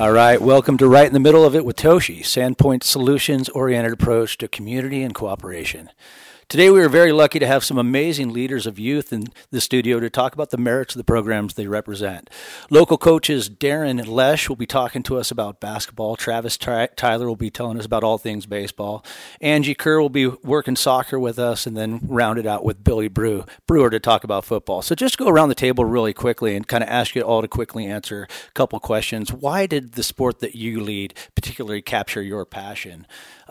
All right, welcome to Right in the Middle of It with Toshi, Sandpoint Solutions-oriented approach to community and cooperation. Today we are very lucky to have some amazing leaders of youth in the studio to talk about the merits of the programs they represent. Local coaches Darren Lesh will be talking to us about basketball. Travis Tyler will be telling us about all things baseball. Angie Kerr will be working soccer with us, and then round it out with Billy Brewer to talk about football. So just go around the table really quickly and kind of ask you all to quickly answer a couple questions. Why did the sport that you lead particularly capture your passion?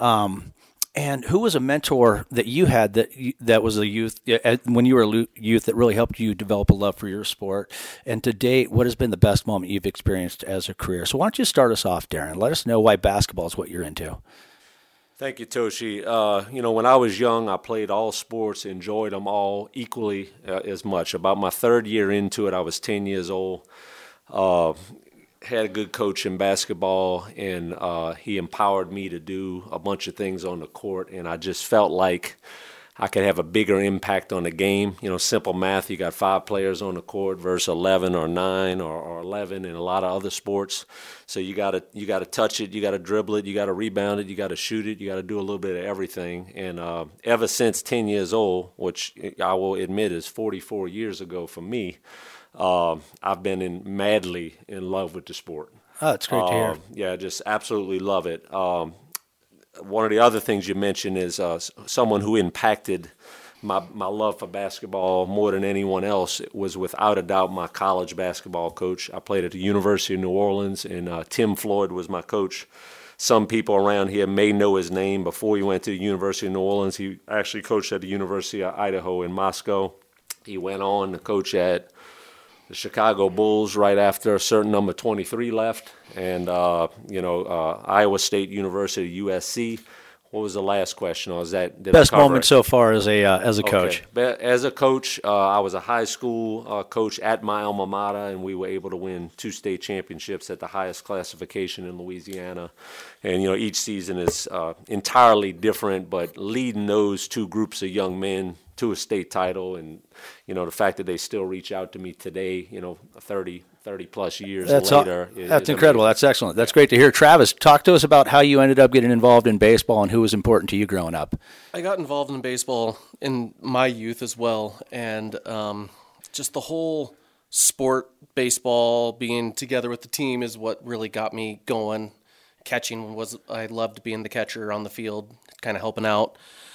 And who was a mentor that you had that was a youth when you were a youth that really helped you develop a love for your sport? And to date, what has been the best moment you've experienced as a career? So why don't you start us off, Darren? Let us know why basketball is what you're into. Thank you, Toshi. When I was young, I played all sports, enjoyed them all equally as much. About my third year into it, I was 10 years old. Had a good coach in basketball, and he empowered me to do a bunch of things on the court, and I just felt like I could have a bigger impact on the game. Simple math, you got 5 players on the court versus 11 or 9 or 11 in a lot of other sports. So you got to touch it, you got to dribble it, you got to rebound it, you got to shoot it, you got to do a little bit of everything. And ever since 10 years old, which I will admit is 44 years ago for me, I've been madly in love with the sport. Oh, it's great to hear. Yeah, just absolutely love it. One of the other things you mentioned is someone who impacted my love for basketball more than anyone else. It was without a doubt my college basketball coach. I played at the University of New Orleans, and Tim Floyd was my coach. Some people around here may know his name. Before he went to the University of New Orleans, he actually coached at the University of Idaho in Moscow. He went on to coach at the Chicago Bulls right after a certain number 23 left, and Iowa State University, USC. What was the last question? Or was that best moment so far as a coach? As a coach, I was a high school coach at my alma mater, and we were able to win 2 state championships at the highest classification in Louisiana. And each season is entirely different, but leading those 2 groups of young men to a state title, and the fact that they still reach out to me today, 30 plus years later. That's incredible. Amazing. That's excellent. That's great to hear. Travis, talk to us about how you ended up getting involved in baseball and who was important to you growing up. I got involved in baseball in my youth as well, and just the whole sport, baseball, being together with the team is what really got me going. Catching I loved being the catcher on the field, kind of helping out.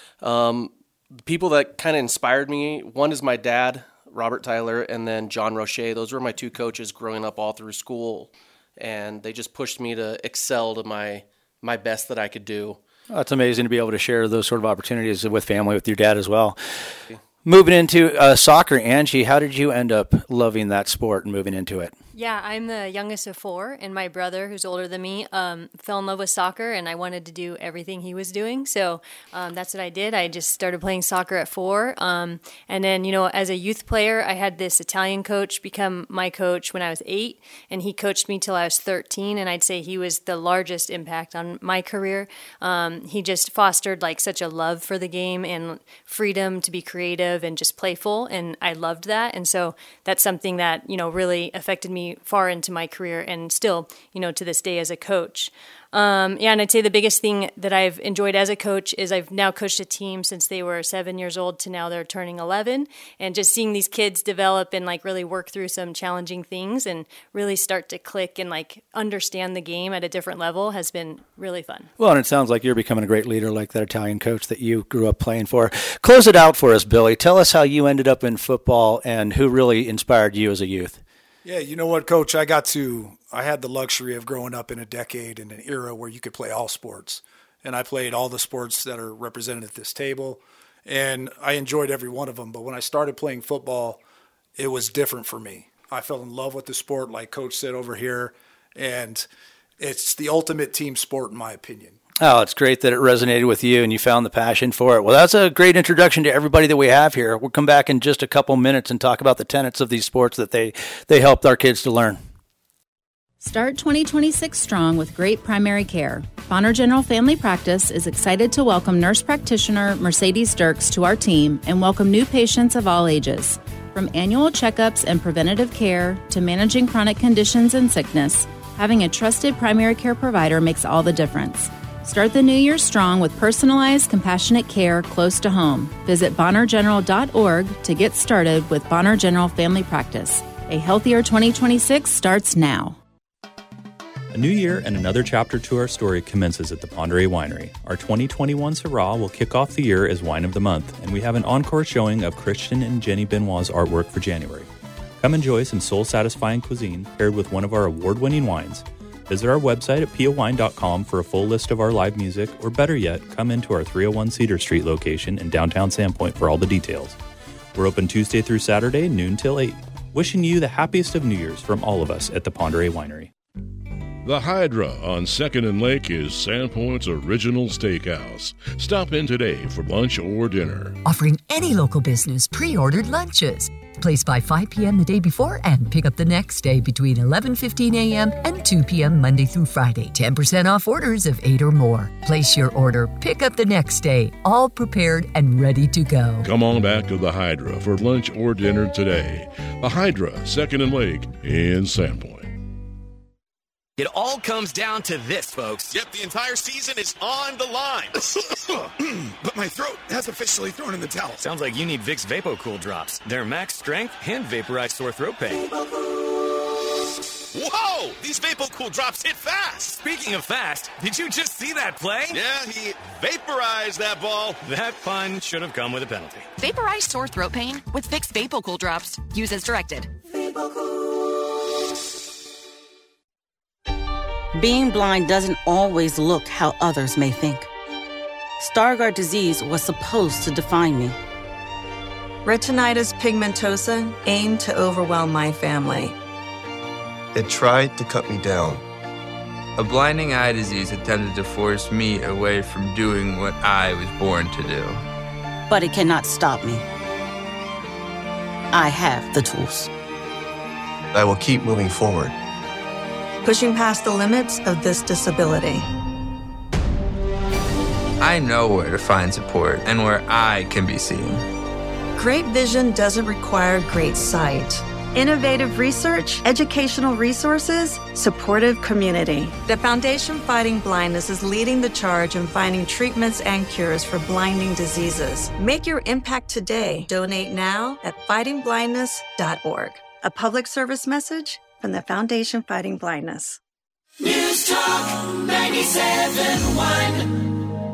The people that kind of inspired me, one is my dad, Robert Tyler, and then John Roche. Those were my 2 coaches growing up all through school, and they just pushed me to excel to my best that I could do. Oh, it's amazing to be able to share those sort of opportunities with family, with your dad as well. Moving into soccer, Angie, how did you end up loving that sport and moving into it? Yeah, I'm the youngest of 4, and my brother, who's older than me, fell in love with soccer, and I wanted to do everything he was doing. So that's what I did. I just started playing soccer at 4. And then, as a youth player, I had this Italian coach become my coach when I was 8, and he coached me till I was 13, and I'd say he was the largest impact on my career. He just fostered such a love for the game and freedom to be creative and just playful, and I loved that. And so that's something that, really affected me far into my career and still, to this day as a coach. And I'd say the biggest thing that I've enjoyed as a coach is I've now coached a team since they were 7 years old to now they're turning 11, and just seeing these kids develop and really work through some challenging things and really start to click and understand the game at a different level has been really fun. Well, and it sounds like you're becoming a great leader like that Italian coach that you grew up playing for. Close it out for us, Billy. Tell us how you ended up in football and who really inspired you as a youth. Yeah, you know what, Coach? I had the luxury of growing up in a decade and an era where you could play all sports. And I played all the sports that are represented at this table, and I enjoyed every one of them. But when I started playing football, it was different for me. I fell in love with the sport, like Coach said over here, and it's the ultimate team sport in my opinion. Oh, it's great that it resonated with you and you found the passion for it. Well, that's a great introduction to everybody that we have here. We'll come back in just a couple minutes and talk about the tenets of these sports that they helped our kids to learn. Start 2026 strong with great primary care. Bonner General Family Practice is excited to welcome nurse practitioner Mercedes Dirks to our team and welcome new patients of all ages. From annual checkups and preventative care to managing chronic conditions and sickness, Having a trusted primary care provider makes all the difference. Start the new year strong with personalized, compassionate care close to home. Visit bonnergeneral.org to get started with Bonner General Family Practice. A healthier 2026 starts now. A new year and another chapter to our story commences at the Ponderay Winery. Our 2021 Syrah will kick off the year as Wine of the Month, and we have an encore showing of Christian and Jenny Benoit's artwork for January. Come enjoy some soul-satisfying cuisine paired with one of our award-winning wines. Visit our website at piawine.com for a full list of our live music, or better yet, come into our 301 Cedar Street location in downtown Sandpoint for all the details. We're open Tuesday through Saturday, noon till 8. Wishing you the happiest of New Year's from all of us at the Ponderay Winery. The Hydra on 2nd and Lake is Sandpoint's original steakhouse. Stop in today for lunch or dinner. Offering any local business pre-ordered lunches. Place by 5 p.m. the day before and pick up the next day between 11:15 a.m. and 2 p.m. Monday through Friday. 10% off orders of 8 or more. Place your order, pick up the next day. All prepared and ready to go. Come on back to the Hydra for lunch or dinner today. The Hydra, 2nd and Lake in Sandpoint. It all comes down to this, folks. Yep, the entire season is on the line. But my throat has officially thrown in the towel. Sounds like you need Vicks VapoCool drops. They're max strength and vaporize sore throat pain. Whoa! These VapoCool drops hit fast. Speaking of fast, did you just see that play? Yeah, he vaporized that ball. That pun should have come with a penalty. Vaporize sore throat pain with Vicks VapoCool drops. Use as directed. Being blind doesn't always look how others may think. Stargardt disease was supposed to define me. Retinitis pigmentosa aimed to overwhelm my family. It tried to cut me down. A blinding eye disease attempted to force me away from doing what I was born to do. But it cannot stop me. I have the tools. I will keep moving forward. Pushing past the limits of this disability. I know where to find support and where I can be seen. Great vision doesn't require great sight. Innovative research, educational resources, supportive community. The Foundation Fighting Blindness is leading the charge in finding treatments and cures for blinding diseases. Make your impact today. Donate now at fightingblindness.org. A public service message from the Foundation Fighting Blindness. News Talk 97.1.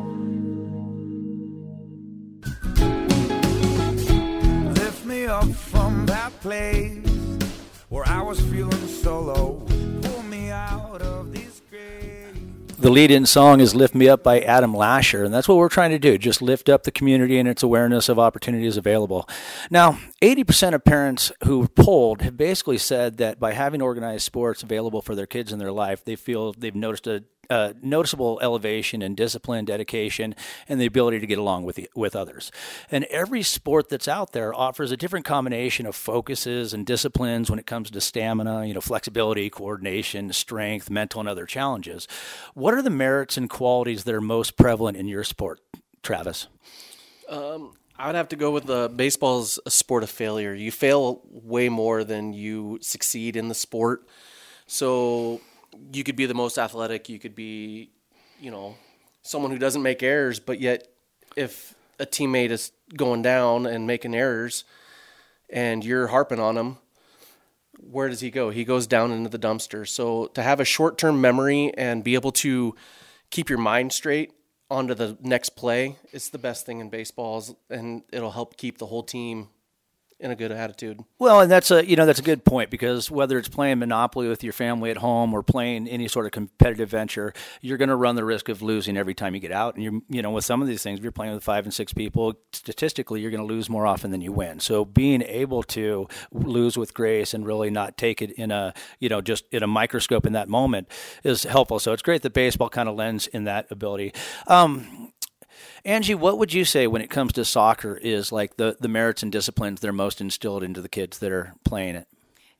Lift me up from that place where I was feeling so low. Pull me out of these graves. The lead-in song is Lift Me Up by Adam Lasher, and that's what we're trying to do, just lift up the community and its awareness of opportunities available. Now, 80% of parents who were polled have basically said that by having organized sports available for their kids in their life, they feel they've noticed a noticeable elevation in discipline, dedication, and the ability to get along with others. And every sport that's out there offers a different combination of focuses and disciplines when it comes to stamina, flexibility, coordination, strength, mental, and other challenges. What are the merits and qualities that are most prevalent in your sport, Travis? I would have to go with baseball's a sport of failure. You fail way more than you succeed in the sport. So you could be the most athletic. You could be, someone who doesn't make errors, but yet if a teammate is going down and making errors and you're harping on him, where does he go? He goes down into the dumpster. So to have a short-term memory and be able to keep your mind straight onto the next play, it's the best thing in baseball, and it'll help keep the whole team in a good attitude. Well, and that's a good point, because whether it's playing Monopoly with your family at home or playing any sort of competitive venture, you're going to run the risk of losing every time you get out. And with some of these things, if you're playing with 5 and 6 people, statistically, you're going to lose more often than you win. So being able to lose with grace and really not take it in just in a microscope in that moment is helpful. So it's great that baseball kind of lends in that ability. Angie, what would you say when it comes to soccer is like the merits and disciplines that are most instilled into the kids that are playing it?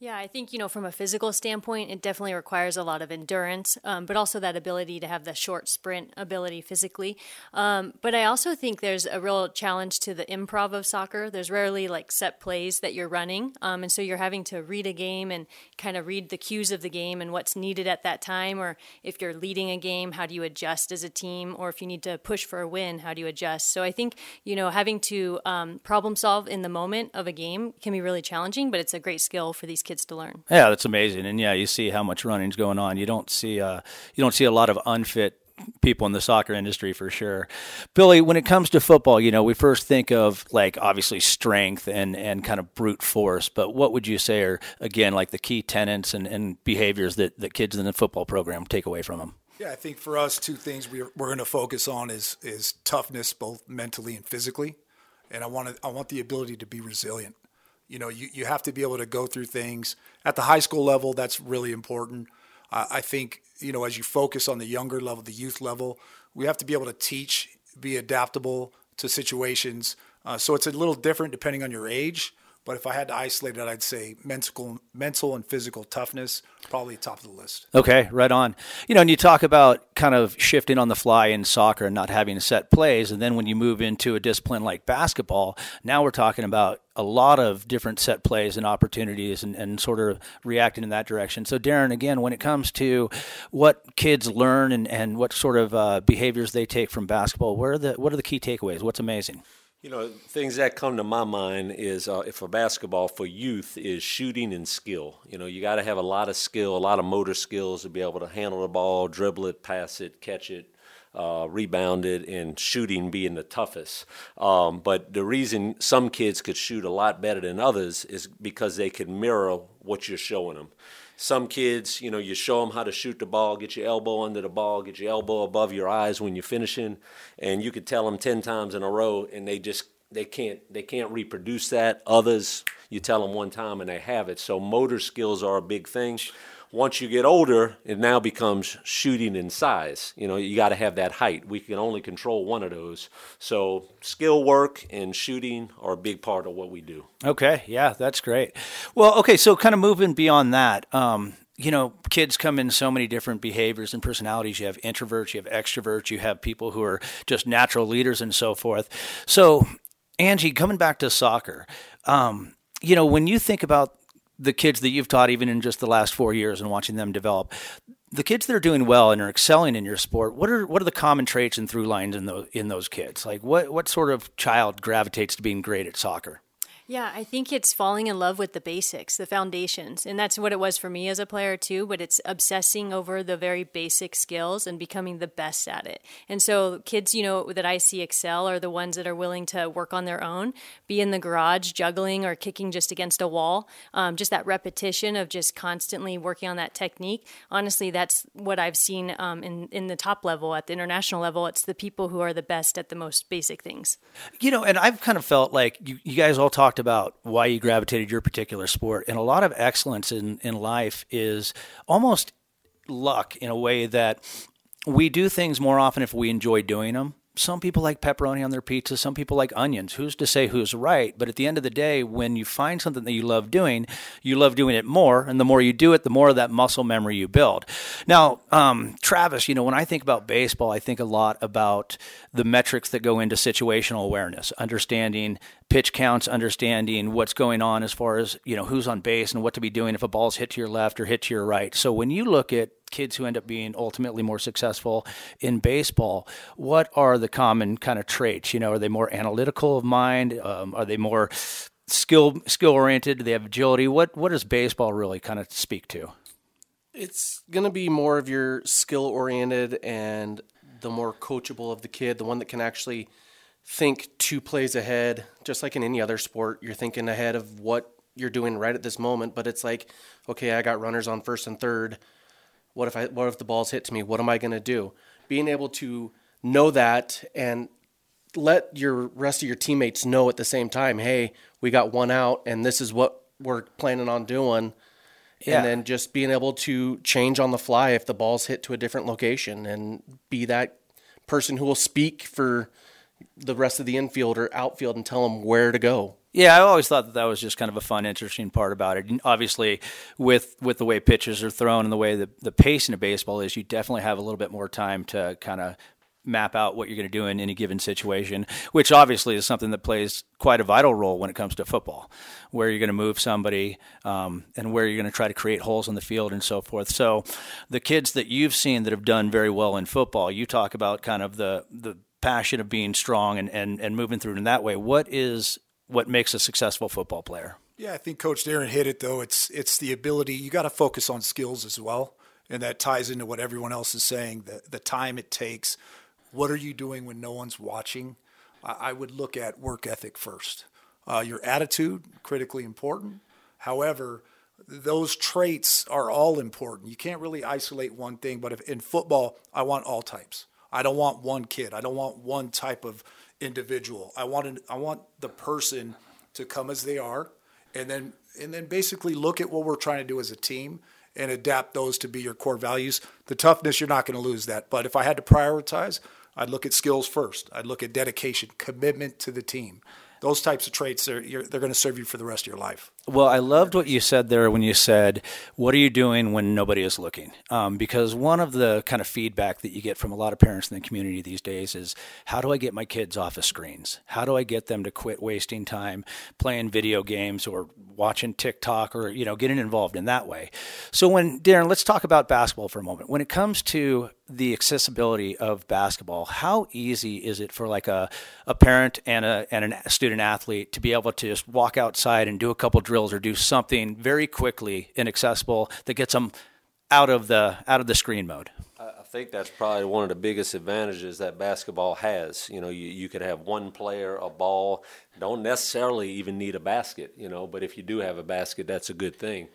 Yeah, I think, from a physical standpoint, it definitely requires a lot of endurance, but also that ability to have the short sprint ability physically. But I also think there's a real challenge to the improv of soccer. There's rarely like set plays that you're running. And so you're having to read a game and kind of read the cues of the game and what's needed at that time. Or if you're leading a game, how do you adjust as a team? Or if you need to push for a win, how do you adjust? So I think, having to problem solve in the moment of a game can be really challenging, but it's a great skill for these kids to learn. Yeah, that's amazing. And you see how much running's going on. You don't see a lot of unfit people in the soccer industry for sure. Billy, when it comes to football, we first think of like obviously strength and kind of brute force, but what would you say are, again, like the key tenets and behaviors that kids in the football program take away from them? Yeah, I think for us, two things we're going to focus on is toughness, both mentally and physically. And I want the ability to be resilient. You have to be able to go through things at the high school level. That's really important. I think, as you focus on the younger level, the youth level, we have to be able to teach, be adaptable to situations. So it's a little different depending on your age. But if I had to isolate it, I'd say mental and physical toughness, probably top of the list. Okay, right on. And you talk about kind of shifting on the fly in soccer and not having set plays. And then when you move into a discipline like basketball, now we're talking about a lot of different set plays and opportunities and sort of reacting in that direction. So Darren, again, when it comes to what kids learn and what sort of behaviors they take from basketball, what are the key takeaways? What's amazing? Things that come to my mind is for basketball, for youth, is shooting and skill. You got to have a lot of skill, a lot of motor skills to be able to handle the ball, dribble it, pass it, catch it, rebound it, and shooting being the toughest. But the reason some kids could shoot a lot better than others is because they could mirror what you're showing them. Some kids, you show them how to shoot the ball, get your elbow under the ball, get your elbow above your eyes when you're finishing, and you could tell them 10 times in a row, and they can't reproduce that. Others, you tell them one time and they have it. So motor skills are a big thing. Once you get older, it now becomes shooting and size. You got to have that height. We can only control one of those. So skill work and shooting are a big part of what we do. Okay, yeah, that's great. Well, okay, so kind of moving beyond that, kids come in so many different behaviors and personalities. You have introverts, you have extroverts, you have people who are just natural leaders and so forth. So, Angie, coming back to soccer, when you think about the kids that you've taught even in just the last 4 years and watching them develop, the kids that are doing well and are excelling in your sport, what are the common traits and through lines in those kids? Like what sort of child gravitates to being great at soccer? Yeah, I think it's falling in love with the basics, the foundations. And that's what it was for me as a player too, but it's obsessing over the very basic skills and becoming the best at it. And so kids, that I see excel are the ones that are willing to work on their own, be in the garage juggling or kicking just against a wall. Just that repetition of just constantly working on that technique. Honestly, that's what I've seen in the top level, at the international level. It's the people who are the best at the most basic things. And I've kind of felt like you guys all talked about why you gravitated your particular sport, and a lot of excellence in life is almost luck in a way that we do things more often if we enjoy doing them. Some people like pepperoni on their pizza. Some people like onions. Who's to say who's right? But at the end of the day, when you find something that you love doing it more. And the more you do it, the more of that muscle memory you build. Now, Travis, when I think about baseball, I think a lot about the metrics that go into situational awareness, understanding pitch counts, understanding what's going on as far as, who's on base and what to be doing if a ball's hit to your left or hit to your right. So when you look at kids who end up being ultimately more successful in baseball, what are the common kind of traits? Are they more analytical of mind? Are they more skill oriented? Do they have agility? What does baseball really kind of speak to? It's going to be more of your skill oriented and the more coachable of the kid, the one that can actually think 2 plays ahead. Just like in any other sport, you're thinking ahead of what you're doing right at this moment. But it's like, okay, I got runners on first and third. What if the ball's hit to me? What am I going to do? Being able to know that and let your rest of your teammates know at the same time, hey, we got one out and this is what we're planning on doing. Yeah. And then just being able to change on the fly if the ball's hit to a different location and be that person who will speak for the rest of the infield or outfield and tell them where to go. Yeah, I always thought that was just kind of a fun, interesting part about it. And obviously, with the way pitches are thrown and the way the pacing of baseball is, you definitely have a little bit more time to kind of map out what you're going to do in any given situation, which obviously is something that plays quite a vital role when it comes to football, where you're going to move somebody and where you're going to try to create holes on the field and so forth. So the kids that you've seen that have done very well in football, you talk about kind of the passion of being strong and moving through it in that way. What makes a successful football player? Yeah, I think Coach Darren hit it, though. It's the ability. You got to focus on skills as well, and that ties into what everyone else is saying, the time it takes. What are you doing when no one's watching? I would look at work ethic first. Your attitude, critically important. However, those traits are all important. You can't really isolate one thing, but if in football, I want all types. I don't want one kid. I don't want one type of individual. I want the person to come as they are, and then basically look at what we're trying to do as a team and adapt those to be your core values. The toughness, you're not going to lose that. But if I had to prioritize, I'd look at skills first. I'd look at dedication, commitment to the team. Those types of traits, they're going to serve you for the rest of your life. Well, I loved what you said there when you said, what are you doing when nobody is looking? Because one of the kind of feedback that you get from a lot of parents in the community these days is, how do I get my kids off of screens? How do I get them to quit wasting time playing video games or watching TikTok or, getting involved in that way? So Darren, let's talk about basketball for a moment. When it comes to the accessibility of basketball, how easy is it for like a parent and a student athlete to be able to just walk outside and do a couple drills or do something very quickly and accessible that gets them out of the screen mode? I think that's probably one of the biggest advantages that basketball has. You could have one player, a ball, don't necessarily even need a basket, but if you do have a basket, that's a good thing.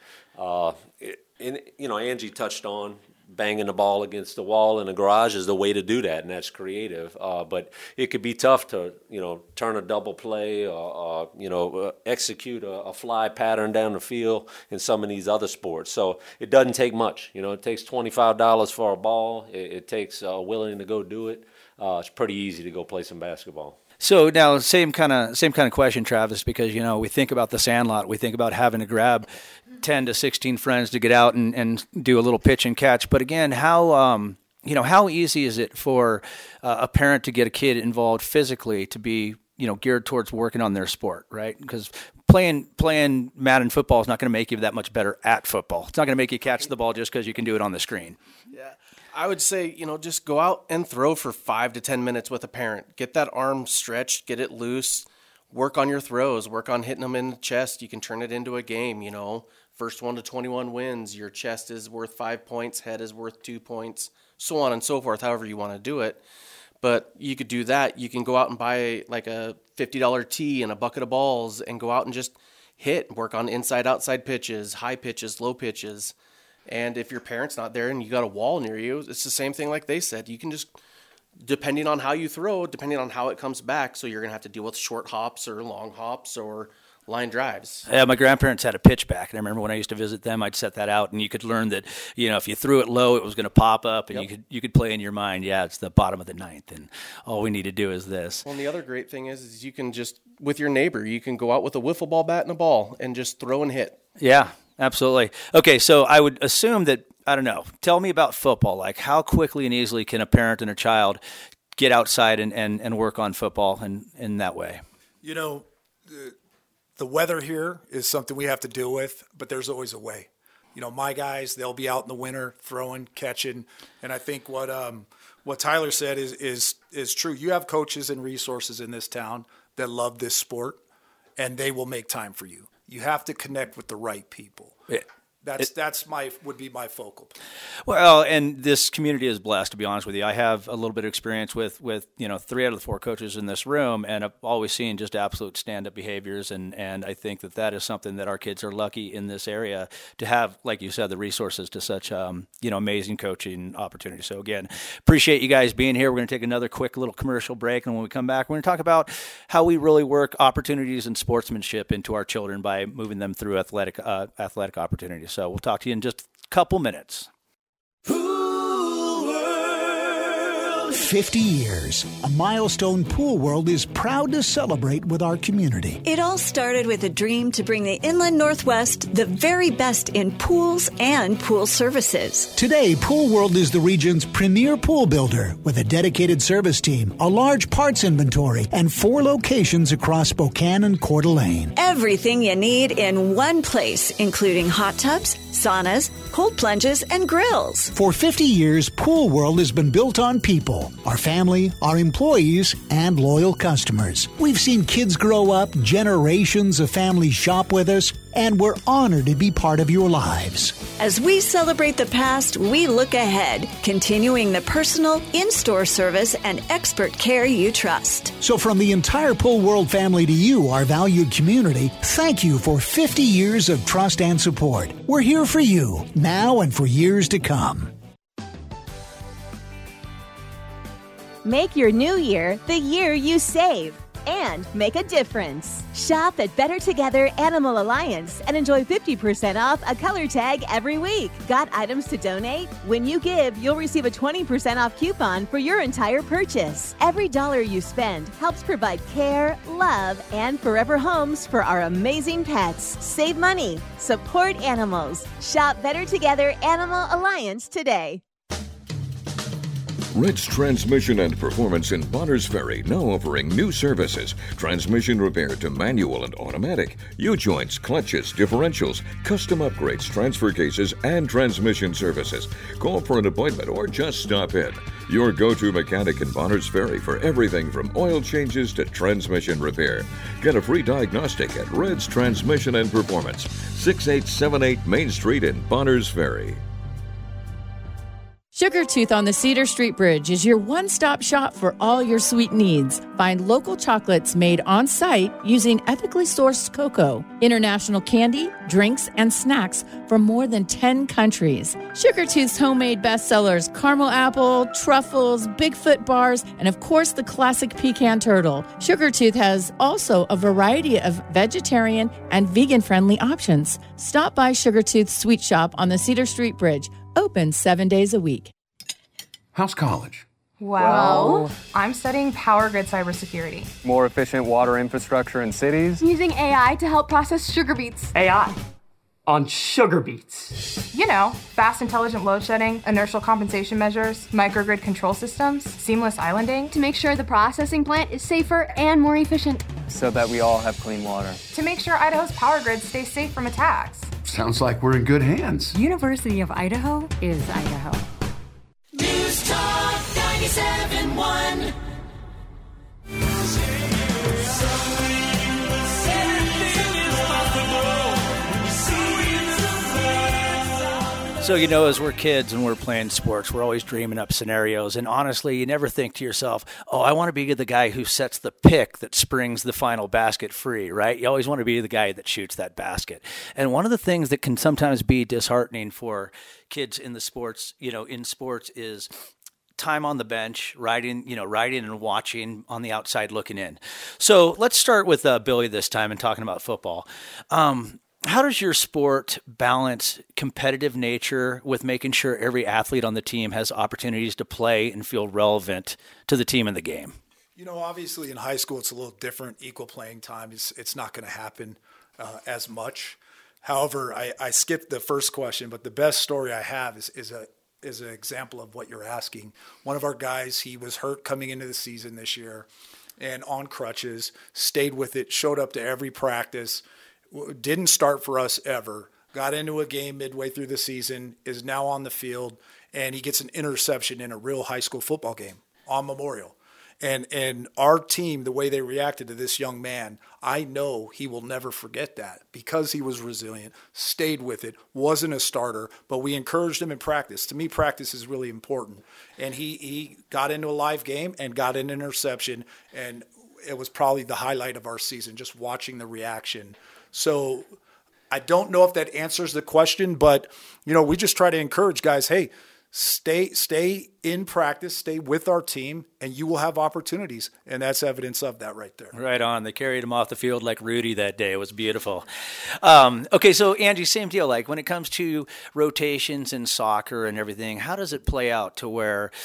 Angie touched on banging the ball against the wall in the garage is the way to do that, and that's creative. But it could be tough to, turn a double play or, execute a fly pattern down the field in some of these other sports. So it doesn't take much. It takes $25 for a ball. It takes willing to go do it. It's pretty easy to go play some basketball. So now, same kind of question, Travis, because we think about the Sandlot, we think about having to grab 10 to 16 friends to get out and do a little pitch and catch. But again, how easy is it for a parent to get a kid involved physically to be geared towards working on their sport, right? Because playing Madden football is not going to make you that much better at football. It's not going to make you catch the ball just because you can do it on the screen. Yeah. I would say, just go out and throw for 5 to 10 minutes with a parent. Get that arm stretched, get it loose, work on your throws, work on hitting them in the chest. You can turn it into a game, First 1 to 21 wins. Your chest is worth 5 points, head is worth 2 points, so on and so forth, however you want to do it. But you could do that. You can go out and buy like a $50 tee and a bucket of balls and go out and just work on inside-outside pitches, high pitches, low pitches. And if your parent's not there and you got a wall near you, it's the same thing like they said. You can just, depending on how you throw, depending on how it comes back, so you're going to have to deal with short hops or long hops or line drives. Yeah, my grandparents had a pitch back, and I remember when I used to visit them, I'd set that out, and you could learn that, if you threw it low, it was going to pop up, and you could play in your mind, it's the bottom of the ninth, and all we need to do is this. Well, and the other great thing is you can just, with your neighbor, you can go out with a wiffle ball bat and a ball and just throw and hit. Yeah. Absolutely. Okay, so I would assume that, I don't know, tell me about football. Like, how quickly and easily can a parent and a child get outside and work on football in that way? The weather here is something we have to deal with, but there's always a way. My guys, they'll be out in the winter throwing, catching, and I think what Tyler said is true. You have coaches and resources in this town that love this sport, and they will make time for you. You have to connect with the right people. Yeah. Would be my focal point. Well, and this community is blessed, to be honest with you. I have a little bit of experience with 3 out of the 4 coaches in this room, and I've always seen just absolute stand-up behaviors, and I think that is something that our kids are lucky in this area to have, like you said, the resources to such amazing coaching opportunities. So again, appreciate you guys being here. We're going to take another quick little commercial break, and when we come back, we're going to talk about how we really work opportunities and sportsmanship into our children by moving them through athletic opportunities. So we'll talk to you in just a couple minutes. Pool World. 50 years. A milestone Pool World is proud to celebrate with our community. It all started with a dream to bring the Inland Northwest the very best in pools and pool services. Today, Pool World is the region's premier pool builder with a dedicated service team, a large parts inventory, and 4 locations across Spokane and Coeur d'Alene. Everything you need in one place, including hot tubs, saunas, cold plunges, and grills. For 50 years, Pool World has been built on people, our family, our employees, and loyal customers. We've seen kids grow up, generations of families shop with us, and we're honored to be part of your lives. As we celebrate the past, we look ahead, continuing the personal, in-store service and expert care you trust. So from the entire Pool World family to you, our valued community, thank you for 50 years of trust and support. We're here for you, now and for years to come. Make your new year the year you save and make a difference. Shop at Better Together Animal Alliance and enjoy 50% off a color tag every week. Got items to donate? When you give, you'll receive a 20% off coupon for your entire purchase. Every dollar you spend helps provide care, love, and forever homes for our amazing pets. Save money. Support animals. Shop Better Together Animal Alliance today. Ridge Transmission and Performance in Bonners Ferry now offering new services. Transmission repair to manual and automatic, U-joints, clutches, differentials, custom upgrades, transfer cases, and transmission services. Call for an appointment or just stop in. Your go-to mechanic in Bonners Ferry for everything from oil changes to transmission repair. Get a free diagnostic at Ridge Transmission and Performance, 6878 Main Street in Bonners Ferry. Sugar Tooth on the Cedar Street Bridge is your one-stop shop for all your sweet needs. Find local chocolates made on-site using ethically sourced cocoa, international candy, drinks, and snacks from more than 10 countries. Sugar Tooth's homemade bestsellers, caramel apple, truffles, Bigfoot bars, and of course the classic pecan turtle. Sugar Tooth has also a variety of vegetarian and vegan-friendly options. Stop by Sugar Tooth's sweet shop on the Cedar Street Bridge. Open 7 days a week. How's college? Well, I'm studying power grid cybersecurity. More efficient water infrastructure in cities. Using AI to help process sugar beets. AI on sugar beets. You know, fast intelligent load shedding, inertial compensation measures, microgrid control systems, seamless islanding. To make sure the processing plant is safer and more efficient. So that we all have clean water. To make sure Idaho's power grid stays safe from attacks. Sounds like we're in good hands. University of Idaho is Idaho. News Talk 97.1. So, you know, as we're kids and we're playing sports, we're always dreaming up scenarios. And honestly, you never think to yourself, oh, I want to be the guy who sets the pick that springs the final basket free, right? You always want to be the guy that shoots that basket. And one of the things that can sometimes be disheartening for kids in the sports, you know, in sports is time on the bench, riding and watching on the outside looking in. So let's start with Billy this time and talking about football. How does your sport balance competitive nature with making sure every athlete on the team has opportunities to play and feel relevant to the team and the game? You know, obviously in high school it's a little different. Equal playing time it's not going to happen as much. However, I skipped the first question, but the best story I have is an example of what you're asking. One of our guys, he was hurt coming into the season this year and on crutches, stayed with it, showed up to every practice, didn't start for us ever, got into a game midway through the season, is now on the field, and he gets an interception in a real high school football game on Memorial. And our team, the way they reacted to this young man, I know he will never forget that because he was resilient, stayed with it, wasn't a starter, but we encouraged him in practice. To me, practice is really important. And he got into a live game and got an interception, and it was probably the highlight of our season, just watching the reaction. So I don't know if that answers the question, but, you know, we just try to encourage guys, hey, stay in practice, stay with our team, and you will have opportunities. And that's evidence of that right there. Right on. They carried him off the field like Rudy that day. It was beautiful. Okay, so Angie, same deal. Like when it comes to rotations in soccer and everything, how does it play out to where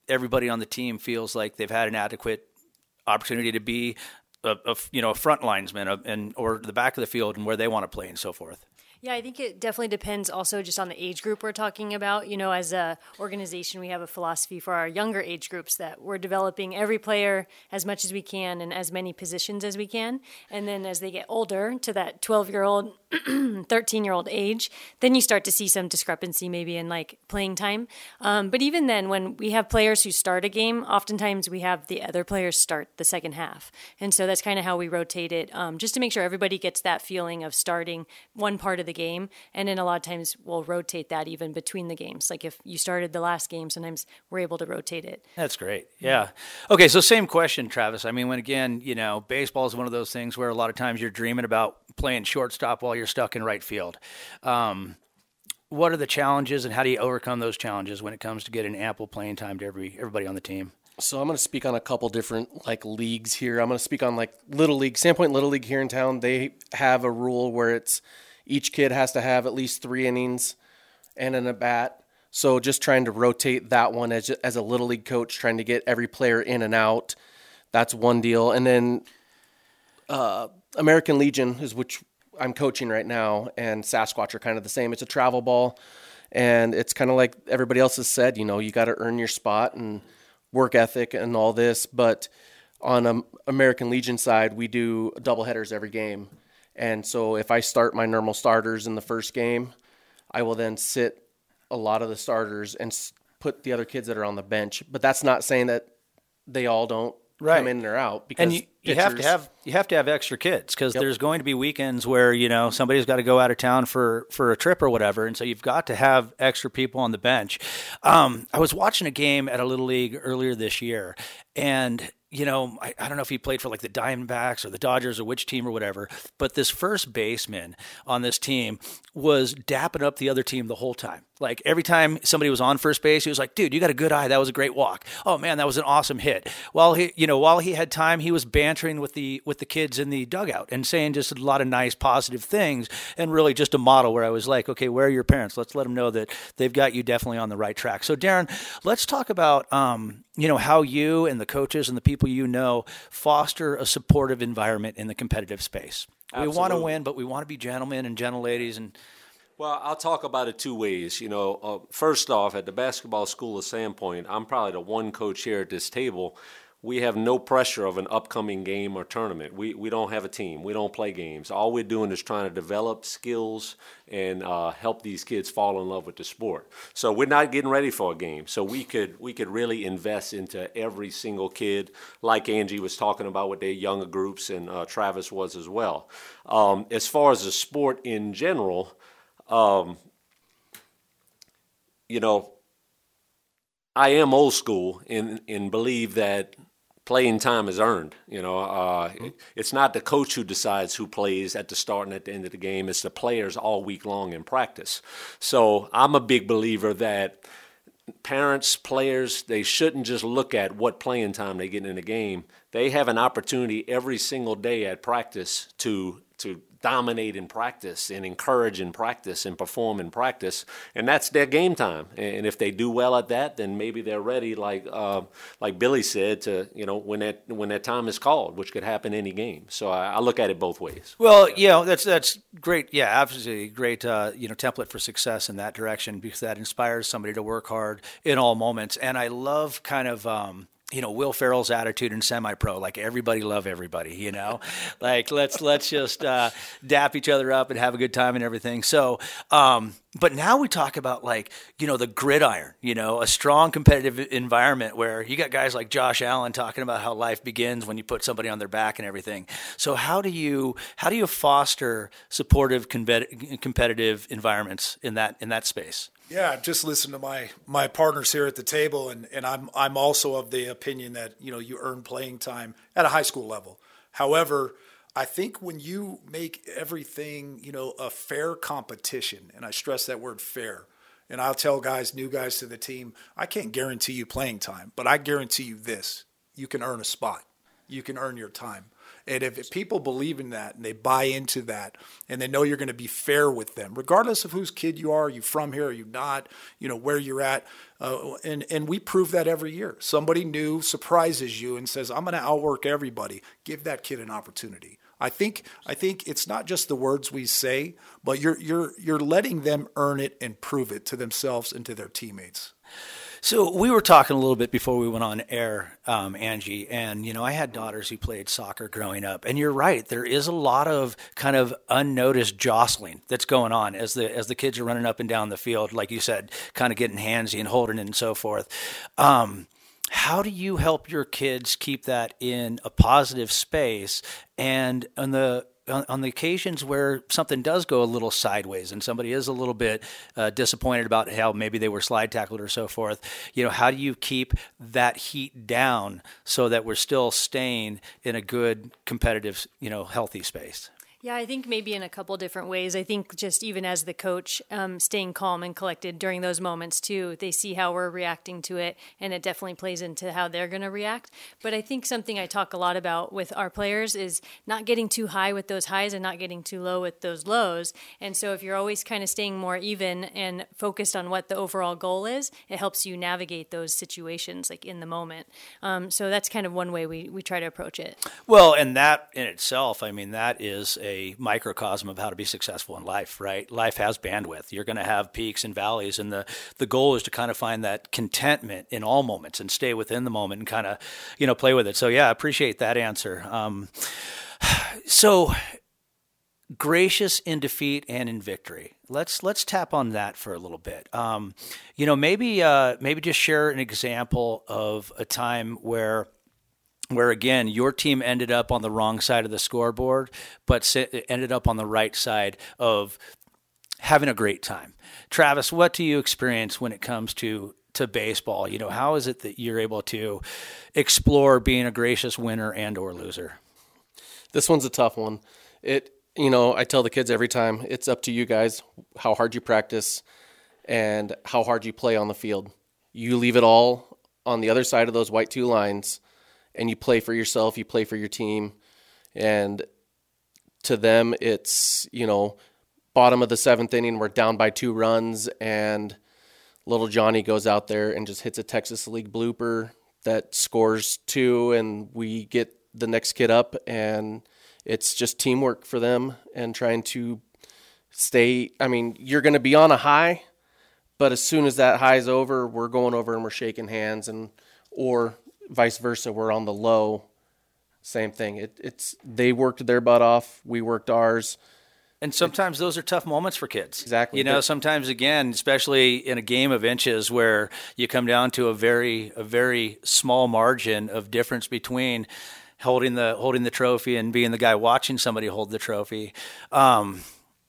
everybody on the team feels like they've had an adequate opportunity to be a front linesman or the back of the field and where they want to play and so forth. Yeah, I think it definitely depends also just on the age group we're talking about. You know, as a organization, we have a philosophy for our younger age groups that we're developing every player as much as we can and as many positions as we can. And then as they get older to that 12-year-old, 13-year-old age, then you start to see some discrepancy maybe in like playing time. But even then, when we have players who start a game, oftentimes we have the other players start the second half. And so that's kind of how we rotate it, just to make sure everybody gets that feeling of starting one part of the game. And then a lot of times we'll rotate that even between the games. Like if you started the last game, sometimes we're able to rotate it. That's great. Yeah. Okay. So same question, Travis. I mean, when again, baseball is one of those things where a lot of times you're dreaming about playing shortstop while you're stuck in right field. What are the challenges and how do you overcome those challenges when it comes to getting ample playing time to everybody on the team? So I'm going to speak on a couple different like leagues here. I'm going to speak on like Little League, Sandpoint Little League here in town. They have a rule where it's each kid has to have at least 3 innings and an at-bat. So just trying to rotate that one as a Little League coach, trying to get every player in and out. That's one deal. And then American Legion is which I'm coaching right now, and Sasquatch are kind of the same. It's a travel ball, and it's kind of like everybody else has said, you got to earn your spot and work ethic and all this. But on American Legion side, we do double headers every game. And so if I start my normal starters in the first game, I will then sit a lot of the starters and put the other kids that are on the bench. But that's not saying that they all don't come in or out. Because and you have to have extra kids because there's going to be weekends where somebody's got to go out of town for a trip or whatever, and so you've got to have extra people on the bench. I was watching a game at a Little League earlier this year, and I don't know if he played for like the Diamondbacks or the Dodgers or which team or whatever, but this first baseman on this team was dapping up the other team the whole time. Like every time somebody was on first base, he was like, "Dude, you got a good eye. That was a great walk. Oh man, that was an awesome hit." While he had time, he was bantering with the kids in the dugout and saying just a lot of nice positive things, and really just a model where I was like, "Okay, where are your parents? Let's let them know that they've got you definitely on the right track." So Darren, let's talk about how you and the coaches and the people foster a supportive environment in the competitive space. Absolutely. We want to win, but we want to be gentlemen and gentle ladies. Well, I'll talk about it 2 ways. First off, at the basketball school of Sandpoint, I'm probably the one coach here at this table. We have no pressure of an upcoming game or tournament. We don't have a team. We don't play games. All we're doing is trying to develop skills and help these kids fall in love with the sport. So we're not getting ready for a game. So we could really invest into every single kid, like Angie was talking about with their younger groups, and Travis was as well. As far as the sport in general, I am old school and believe that playing time is earned. It's not the coach who decides who plays at the start and at the end of the game. It's the players all week long in practice. So I'm a big believer that parents, players, they shouldn't just look at what playing time they get in the game. They have an opportunity every single day at practice to dominate in practice and encourage in practice and perform in practice, and that's their game time. And if they do well at that, then maybe they're ready, like Billy said, to when that time is called, which could happen any game. So I look at it both ways. Well, that's great. Yeah, absolutely great. Template for success in that direction, because that inspires somebody to work hard in all moments. And I love kind of Will Ferrell's attitude in semi-pro, like everybody love everybody, like let's just dap each other up and have a good time and everything. So, but now we talk about the gridiron, a strong competitive environment where you got guys like Josh Allen talking about how life begins when you put somebody on their back and everything. So how do you foster supportive competitive environments in that space? Yeah, just listen to my partners here at the table, and I'm also of the opinion that you earn playing time at a high school level. However, I think when you make everything a fair competition, and I stress that word fair, and I'll tell new guys to the team, I can't guarantee you playing time, but I guarantee you this: you can earn a spot, you can earn your time. And if people believe in that and they buy into that and they know you're going to be fair with them, regardless of whose kid you are you from here, are you not, where you're at. And we prove that every year. Somebody new surprises you and says, I'm going to outwork everybody. Give that kid an opportunity. I think it's not just the words we say, but you're letting them earn it and prove it to themselves and to their teammates. So we were talking a little bit before we went on air, Angie, and, I had daughters who played soccer growing up. And you're right. There is a lot of kind of unnoticed jostling that's going on as the kids are running up and down the field, like you said, kind of getting handsy and holding it and so forth. How do you help your kids keep that in a positive space? And on the occasions where something does go a little sideways and somebody is a little bit disappointed about how maybe they were slide tackled or so forth, how do you keep that heat down so that we're still staying in a good, competitive, healthy space? Yeah, I think maybe in a couple different ways. I think just even as the coach, staying calm and collected during those moments too. They see how we're reacting to it, and it definitely plays into how they're going to react. But I think something I talk a lot about with our players is not getting too high with those highs and not getting too low with those lows. And so if you're always kind of staying more even and focused on what the overall goal is, it helps you navigate those situations like in the moment. So that's kind of one way we try to approach it. Well, and that in itself, that is a microcosm of how to be successful in life, right? Life has bandwidth. You're going to have peaks and valleys, and the goal is to kind of find that contentment in all moments and stay within the moment and kind of, play with it. So yeah, I appreciate that answer. So gracious in defeat and in victory. Let's tap on that for a little bit. Maybe just share an example of a time where again, your team ended up on the wrong side of the scoreboard, but ended up on the right side of having a great time. Travis, what do you experience when it comes to baseball? How is it that you're able to explore being a gracious winner and or loser? This one's a tough one. I tell the kids every time, it's up to you guys how hard you practice and how hard you play on the field. You leave it all on the other side of those white two lines, and you play for yourself, you play for your team. And to them, it's, bottom of the seventh inning, we're down by 2 runs, and little Johnny goes out there and just hits a Texas League blooper that scores 2, and we get the next kid up, and it's just teamwork for them and trying to stay. You're going to be on a high, but as soon as that high is over, we're going over and we're shaking hands, or vice versa, we're on the low, same thing. It's they worked their butt off, we worked ours. And sometimes those are tough moments for kids. Exactly. Sometimes, again, especially in a game of inches where you come down to a very small margin of difference between holding the trophy and being the guy watching somebody hold the trophy. What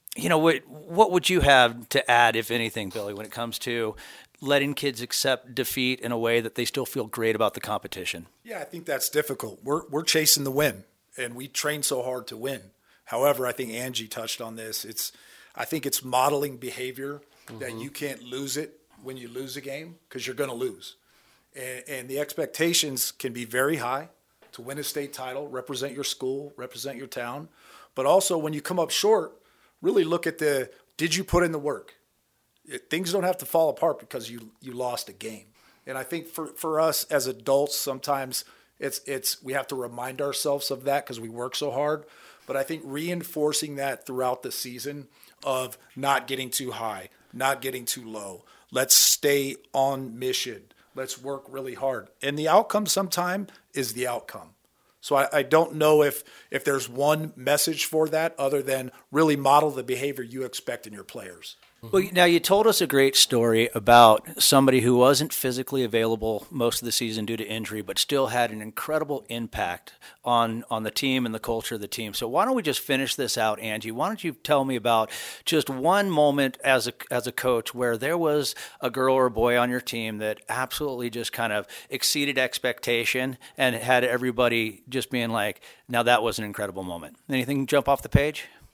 would you have to add, if anything, Billy, when it comes to letting kids accept defeat in a way that they still feel great about the competition? Yeah, I think that's difficult. We're chasing the win, and we train so hard to win. However, I think Angie touched on this. I think it's modeling behavior that you can't lose it when you lose a game, because you're going to lose. And the expectations can be very high to win a state title, represent your school, represent your town. But also when you come up short, really look at did you put in the work? Things don't have to fall apart because you lost a game. And I think for us as adults, sometimes we have to remind ourselves of that because we work so hard. But I think reinforcing that throughout the season of not getting too high, not getting too low. Let's stay on mission. Let's work really hard. And the outcome sometime is the outcome. So I don't know if there's one message for that other than really model the behavior you expect in your players. Well, now you told us a great story about somebody who wasn't physically available most of the season due to injury, but still had an incredible impact on the team and the culture of the team. So why don't we just finish this out, Angie? Why don't you tell me about just one moment as a coach where there was a girl or a boy on your team that absolutely just kind of exceeded expectation and had everybody just being like, now that was an incredible moment. Anything jump off the page?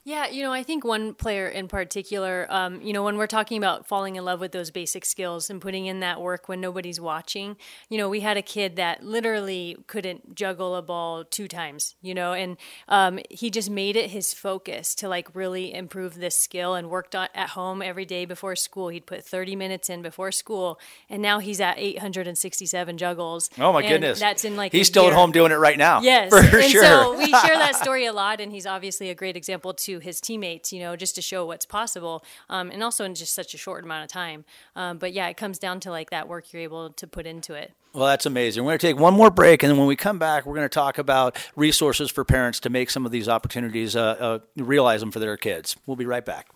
Yeah, I think one player in particular, when we're talking about falling in love with those basic skills and putting in that work when nobody's watching, we had a kid that literally couldn't juggle a ball 2 times, and he just made it his focus to like really improve this skill and worked on at home every day before school. He'd put 30 minutes in before school, and now he's at 867 juggles. Oh my and goodness. That's in like he's still at home doing it right now. Yes. For and sure. So we share that story a lot, and he's obviously a great example to his teammates, just to show what's possible, and also in just such a short amount of time. But yeah, it comes down to like that work you're able to put into it. Well, that's amazing. We're going to take one more break, and then when we come back, we're going to talk about resources for parents to make some of these opportunities, realize them for their kids. We'll be right back.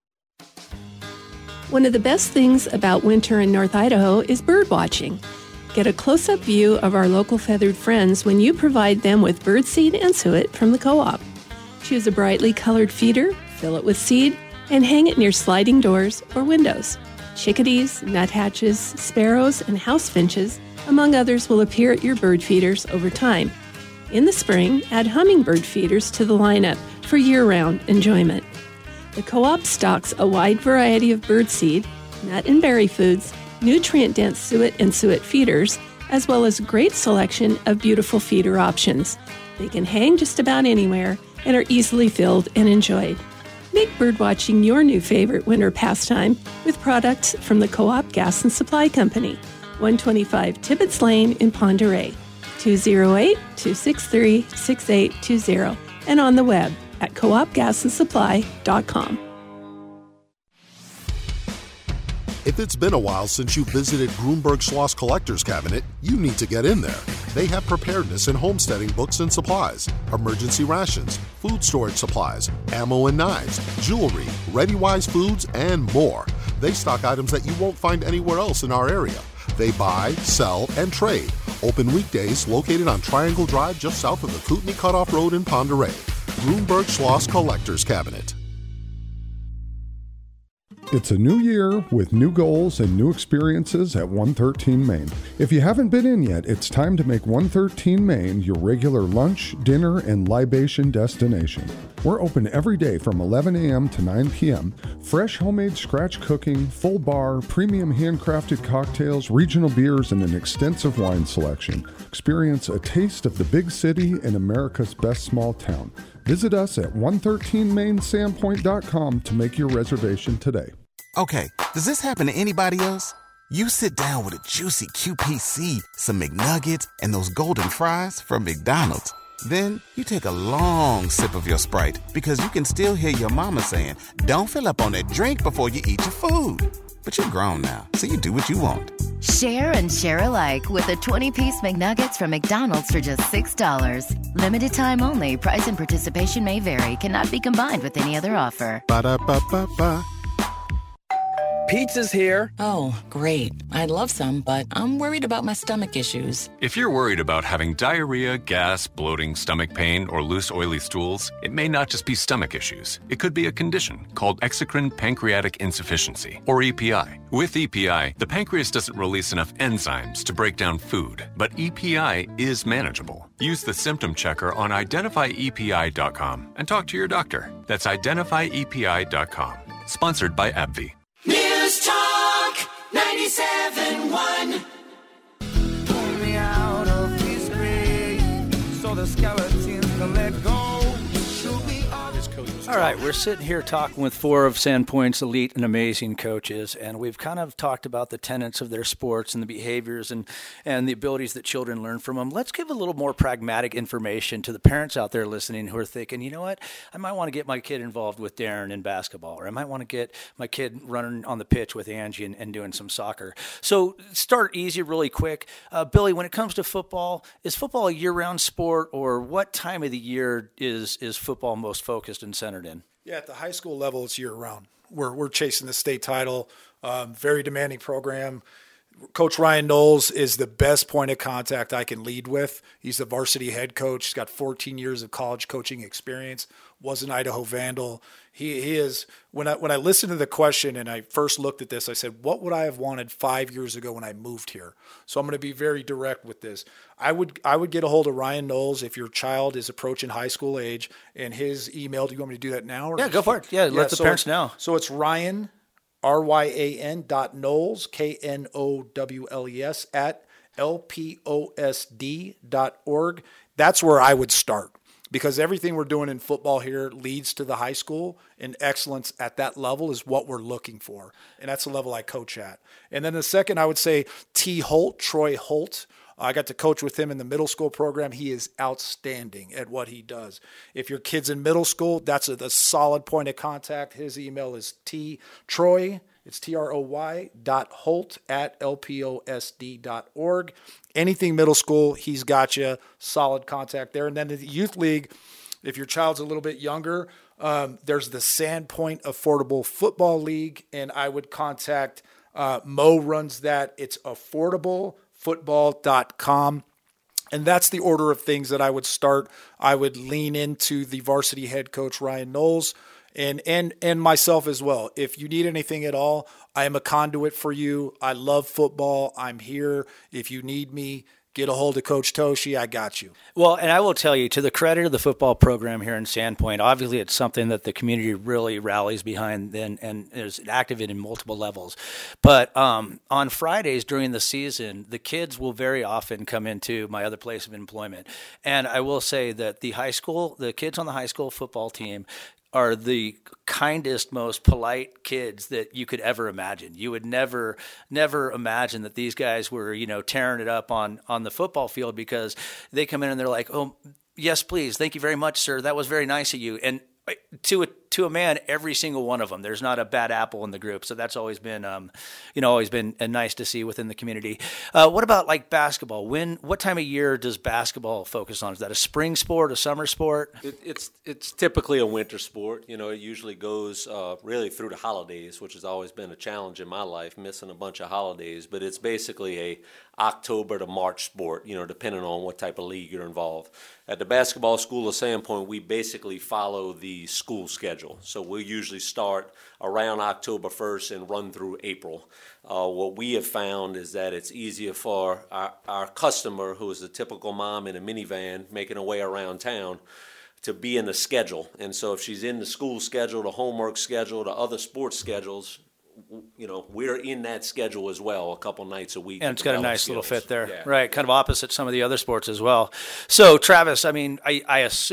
One of the best things about winter in North Idaho is bird watching. Get a close-up view of our local feathered friends when you provide them with birdseed and suet from the co-op. Choose a brightly colored feeder, fill it with seed, and hang it near sliding doors or windows. Chickadees, nuthatches, sparrows, and house finches, among others, will appear at your bird feeders over time. In the spring, add hummingbird feeders to the lineup for year-round enjoyment. The co-op stocks a wide variety of birdseed, nut and berry foods, nutrient-dense suet and suet feeders, as well as a great selection of beautiful feeder options. They can hang just about anywhere and are easily filled and enjoyed. Make birdwatching your new favorite winter pastime with products from the Co-op Gas and Supply Company, 125 Tibbetts Lane in Pend Oreille, 208-263-6820, and on the web at coopgasandsupply.com. If it's been a while since you visited Grunberg Schloss Collector's Cabinet, you need to get in there. They have preparedness and homesteading books and supplies, emergency rations, food storage supplies, ammo and knives, jewelry, ReadyWise foods, and more. They stock items that you won't find anywhere else in our area. They buy, sell, and trade. Open weekdays, located on Triangle Drive just south of the Kootenai Cutoff Road in Pend Oreille. Grunberg Schloss Collector's Cabinet. It's a new year with new goals and new experiences at 113 Main. If you haven't been in yet, it's time to make 113 Main your regular lunch, dinner, and libation destination. We're open every day from 11 a.m. to 9 p.m. Fresh homemade scratch cooking, full bar, premium handcrafted cocktails, regional beers, and an extensive wine selection. Experience a taste of the big city and America's best small town. Visit us at 113mainsandpoint.com to make your reservation today. Okay, does this happen to anybody else? You sit down with a juicy QPC, some McNuggets, and those golden fries from McDonald's. Then you take a long sip of your Sprite because you can still hear your mama saying, "Don't fill up on that drink before you eat your food." But you're grown now, so you do what you want. Share and share alike with the 20-piece McNuggets from McDonald's for just $6. Limited time only. Price and participation may vary. Cannot be combined with any other offer. Ba-da-ba-ba-ba. Pizza's here. Oh, great. I'd love some, but I'm worried about my stomach issues. If you're worried about having diarrhea, gas, bloating, stomach pain, or loose, oily stools, it may not just be stomach issues. It could be a condition called exocrine pancreatic insufficiency, or EPI. With EPI, the pancreas doesn't release enough enzymes to break down food, but EPI is manageable. Use the symptom checker on identifyepi.com and talk to your doctor. That's identifyepi.com. Sponsored by AbbVie. News Talk 97.1. Pull me out of this grave so the skeletons can let go. All right, we're sitting here talking with 4 of Sandpoint's elite and amazing coaches, and we've kind of talked about the tenets of their sports and the behaviors and the abilities that children learn from them. Let's give a little more pragmatic information to the parents out there listening who are thinking, you know what, I might want to get my kid involved with Darren in basketball, or I might want to get my kid running on the pitch with Angie and doing some soccer. So start easy, really quick. Billy, when it comes to football, is football a year-round sport, or what time of the year is football most focused and centered in? Yeah, at the high school level, it's year-round. We're chasing the state title, very demanding program. Coach Ryan Knowles is the best point of contact I can lead with. He's the varsity head coach. He's got 14 years of college coaching experience. was an Idaho Vandal. He is, when I listened to the question and I first looked at this, I said, what would I have wanted 5 years ago when I moved here? So I'm going to be very direct with this. I would get a hold of Ryan Knowles if your child is approaching high school age, and his email. Do you want me to do that now? Or Yeah, go for it. Yeah, let the parents know. So it's Ryan, RYAN.Knowles, KNOWLES, at LPOSD.org. That's where I would start, because everything we're doing in football here leads to the high school, and excellence at that level is what we're looking for. And that's the level I coach at. And then the second, I would say T. Holt, Troy Holt. I got to coach with him in the middle school program. He is outstanding at what he does. If your kid's in middle school, that's a solid point of contact. His email is Troy, it's TROY.Holt at LPOSD.org. Anything middle school, he's got you. Solid contact there. And then the youth league, if your child's a little bit younger, there's the Sandpoint Affordable Football League, and I would contact Mo runs that. It's affordablefootball.com. And that's the order of things that I would start. I would lean into the varsity head coach, Ryan Knowles, and myself as well. If you need anything at all, I am a conduit for you. I love football. I'm here. If you need me, get a hold of Coach Toshi. I got you. Well, and I will tell you, to the credit of the football program here in Sandpoint, obviously it's something that the community really rallies behind and is active in multiple levels. But on Fridays during the season, the kids will very often come into my other place of employment. And I will say that the kids on the high school football team are the kindest, most polite kids that you could ever imagine. You would never imagine that these guys were, tearing it up on the football field, because they come in and they're like, "Oh, yes, please. Thank you very much, sir. That was very nice of you." And to a man, every single one of them. There's not a bad apple in the group. So that's always been, nice to see within the community. What about like basketball? What time of year does basketball focus on? Is that a spring sport, a summer sport? It's typically a winter sport. It usually goes really through the holidays, which has always been a challenge in my life, missing a bunch of holidays. But it's basically a October to March sport, depending on what type of league you're involved. At the Basketball School of Sandpoint, we basically follow the school schedule. So we'll usually start around October 1st and run through April. What we have found is that it's easier for our customer, who is a typical mom in a minivan making her way around town, to be in the schedule. And so if she's in the school schedule, the homework schedule, the other sports schedules, we're in that schedule as well, a couple nights a week. And it's got a nice little fit there. Yeah. Right, kind of opposite some of the other sports as well. So, Travis, I mean, I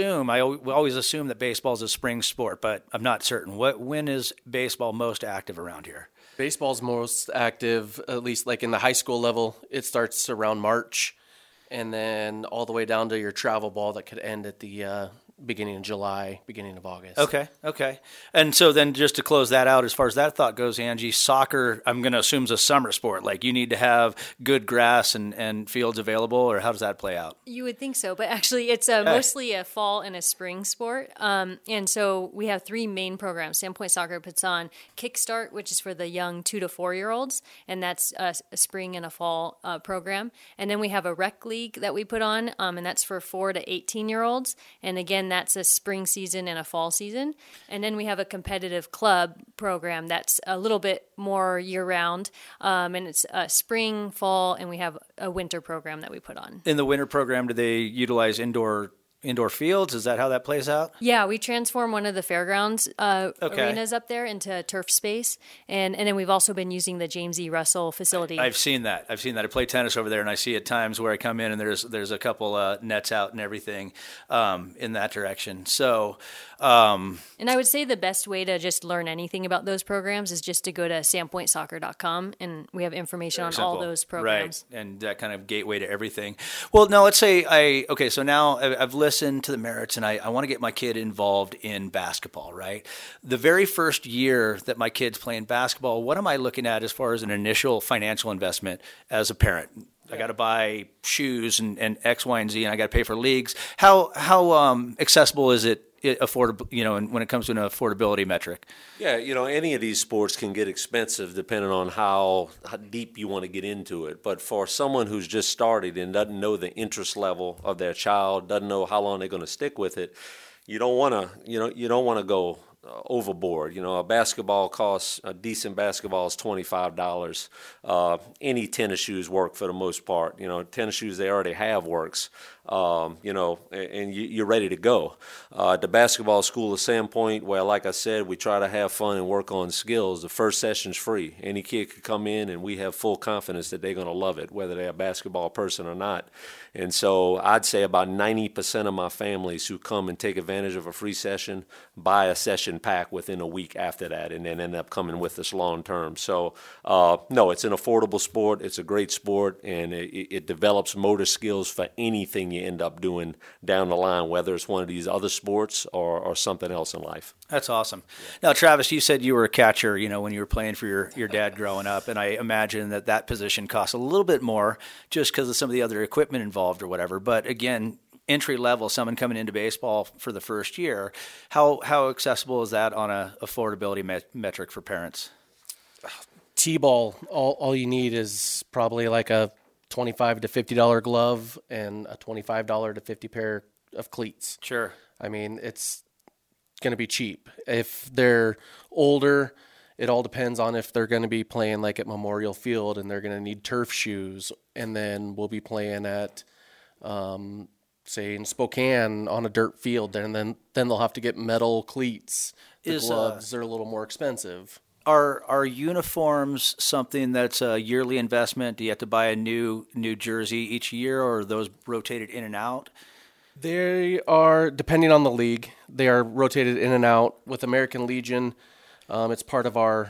always assume that baseball is a spring sport, but I'm not certain. When is baseball most active around here? Baseball's most active, at least like in the high school level, it starts around March, and then all the way down to your travel ball that could end at the beginning of July, beginning of August. Okay. And so then just to close that out, as far as that thought goes, Angie, soccer, I'm going to assume, is a summer sport. Like, you need to have good grass and fields available, or how does that play out? You would think so, but actually it's mostly a fall and a spring sport. And so we have three main programs. Sandpoint Soccer puts on Kickstart, which is for the young 2 to 4 year olds, and that's a spring and a fall program. And then we have a rec league that we put on, and that's for 4 to 18 year olds. And again, that's a spring season and a fall season. And then we have a competitive club program that's a little bit more year-round, and it's spring, fall, and we have a winter program that we put on. In the winter program, do they utilize indoor fields? Is that how that plays out? Yeah, we transform one of the fairgrounds arenas up there into turf space, and then we've also been using the James E. Russell facility. I've seen that. I play tennis over there, and I see at times where I come in and there's a couple nets out and everything in that direction. So, and I would say the best way to just learn anything about those programs is just to go to sandpointsoccer.com, and we have information on all those programs. Right, and that kind of gateway to everything. Well, now let's say so now I've listened to the merits, and I want to get my kid involved in basketball, right? The very first year that my kid's playing basketball, what am I looking at as far as an initial financial investment as a parent? I got to buy shoes and X, Y, and Z, and I got to pay for leagues. How accessible is it affordable, and when it comes to an affordability metric? Yeah, any of these sports can get expensive depending on how deep you want to get into it. But for someone who's just started and doesn't know the interest level of their child, doesn't know how long they're going to stick with it, you don't want to go overboard. A decent basketball is $25. Any tennis shoes work for the most part. Tennis shoes they already have works. And you're ready to go. The basketball school of Sandpoint, well, like I said, we try to have fun and work on skills. The first session's free. Any kid could come in, and we have full confidence that they're going to love it, whether they're a basketball person or not. And so I'd say about 90% of my families who come and take advantage of a free session buy a session pack within a week after that, and then end up coming with us long term. So, no, it's an affordable sport. It's a great sport, and it develops motor skills for anything you end up doing down the line, whether it's one of these other sports or something else in life. That's awesome. Now, Travis, you said you were a catcher, when you were playing for your dad growing up, and I imagine that position costs a little bit more just because of some of the other equipment involved or whatever. But again, entry level, someone coming into baseball for the first year, how accessible is that on a affordability metric for parents? T-ball, all you need is probably like a $25 to $50 glove and a $25 to $50 pair of cleats. Sure. I mean, it's going to be cheap. If they're older, it all depends on if they're going to be playing like at Memorial Field and they're going to need turf shoes, and then we'll be playing at, say, in Spokane on a dirt field, and then they'll have to get metal cleats. The gloves are a little more expensive. Are uniforms something that's a yearly investment? Do you have to buy a new jersey each year, or are those rotated in and out? They are, depending on the league, they are rotated in and out. With American Legion, it's part of our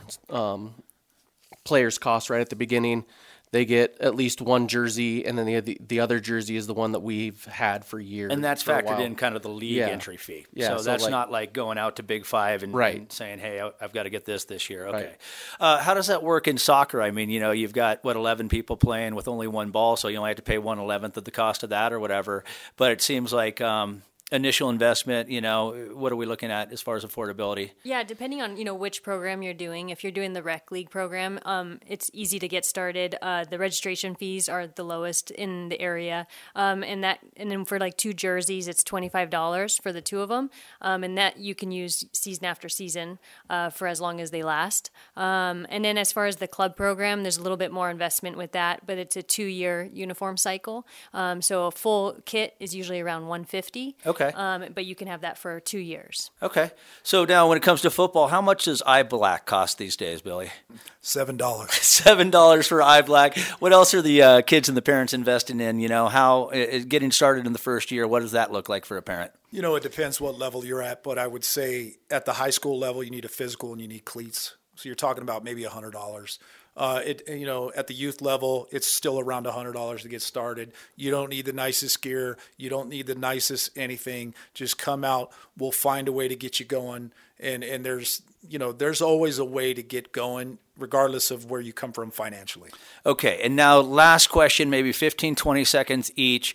players' cost right at the beginning. They get at least one jersey, and then the other jersey is the one that we've had for years. And that's factored in kind of the league entry fee. Yeah, so that's not like going out to Big Five and saying, hey, I've got to get this year. Okay. Right. How does that work in soccer? I mean, you've got, 11 people playing with only one ball, so you only have to pay 1/11 of the cost of that or whatever. But it seems like initial investment, what are we looking at as far as affordability? Yeah, depending on, then program you're doing. If you're doing the rec league program, it's easy to get started. The registration fees are the lowest in the area. And then for like 2 jerseys, it's $25 for the 2 of them. And that you can use season after season for as long as they last. And then as far as the club program, there's a little bit more investment with that, but it's a 2-year uniform cycle. So a full kit is usually around $150. Okay. But you can have that for 2 years. Okay. So now when it comes to football, how much does eye black cost these days, Billy? $7. $7 for eye black. What else are the kids and the parents investing in? How getting started in the first year, what does that look like for a parent? It depends what level you're at, but I would say at the high school level, you need a physical and you need cleats. So you're talking about maybe $100. At the youth level, it's still around $100 to get started. You don't need the nicest gear. You don't need the nicest anything. Just come out. We'll find a way to get you going. And there's always a way to get going, regardless of where you come from financially. Okay. And now last question, maybe 15, 20 seconds each.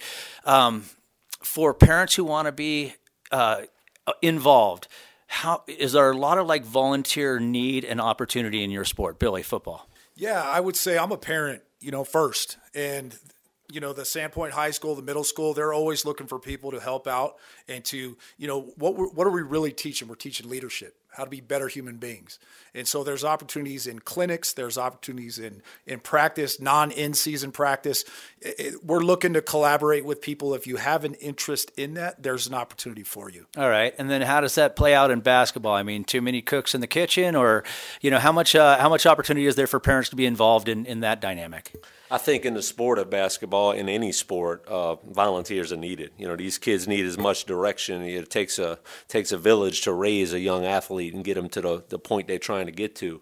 For parents who want to be involved, is there a lot of volunteer need and opportunity in your sport, Billy, football? Yeah, I would say I'm a parent, first. And, the Sandpoint High School, the middle school, they're always looking for people to help out and to, what are we really teaching? We're teaching leadership, how to be better human beings. And so there's opportunities in clinics, there's opportunities in practice, non-in-season practice. We're looking to collaborate with people. If you have an interest in that, there's an opportunity for you. All right. And then how does that play out in basketball? I mean, too many cooks in the kitchen, or, how much opportunity is there for parents to be involved in that dynamic? I think in the sport of basketball, in any sport, volunteers are needed. These kids need as much direction. It takes a village to raise a young athlete and get them to the point they're trying to get to.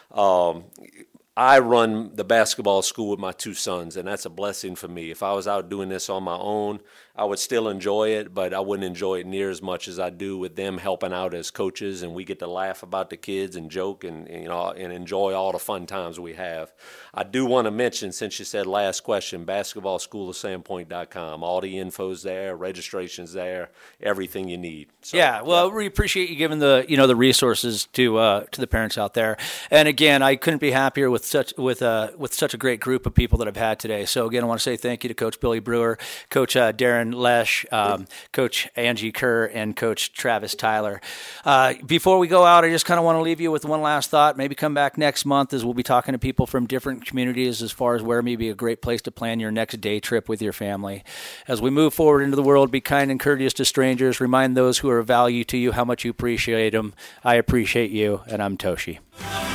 I run the basketball school with my 2 sons, and that's a blessing for me. If I was out doing this on my own, I would still enjoy it, but I wouldn't enjoy it near as much as I do with them helping out as coaches, and we get to laugh about the kids and joke and enjoy all the fun times we have. I do want to mention, since you said last question, basketballschoolofsandpoint.com. All the info's there, registration's there, everything you need. So, we appreciate you giving the resources to the parents out there. And again, I couldn't be happier with such a great group of people that I've had today. So again, I want to say thank you to Coach Billy Brewer, Coach Darren Aaron Lesh, Coach Angie Kerr, and Coach Travis Tyler. Before we go out, I just kind of want to leave you with one last thought. Maybe come back next month as we'll be talking to people from different communities as far as where may be a great place to plan your next day trip with your family. As we move forward into the world, be kind and courteous to strangers. Remind those who are of value to you how much you appreciate them. I appreciate you, and I'm Toshi.